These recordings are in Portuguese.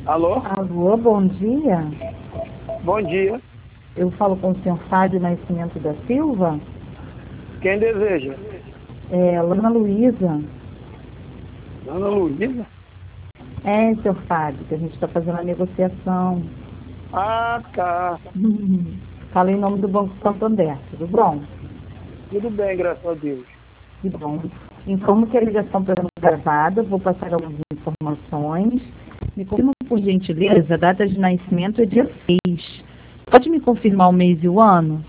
Alô? Alô, bom dia. Bom dia. Eu falo com o senhor Fábio Nascimento da Silva. Quem deseja? Lana Luísa. Ana Luísa? Senhor Fábio, que a gente está fazendo a negociação. Ah, tá. Fala em nome do Banco Santander, tudo bom? Tudo bem, graças a Deus. Que bom. Informo que a ligação está sendo gravada, vou passar algumas informações. Me confirma, por gentileza, a data de nascimento é dia 6. Pode me confirmar o mês e o ano?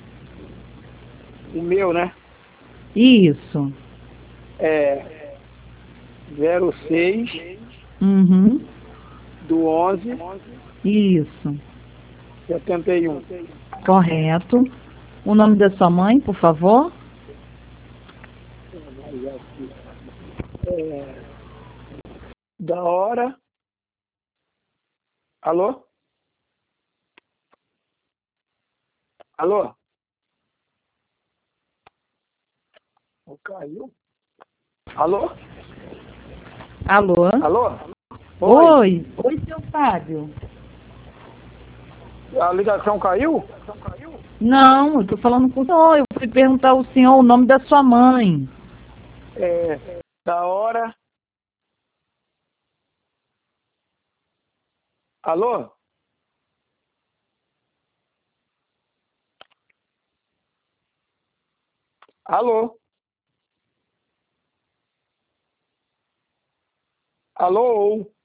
O meu, né? Isso. É 06 Uhum. do 11 Isso. 71. Correto. O nome da sua mãe, por favor? É, da hora. Alô? Alô? Caiu? Alô? Alô? Alô? Oi. Oi. Oi, seu Fábio. A ligação caiu? Não, eu estou falando com o senhor. Eu fui perguntar ao senhor o nome da sua mãe. É, da hora. Alô? Alô? Alô?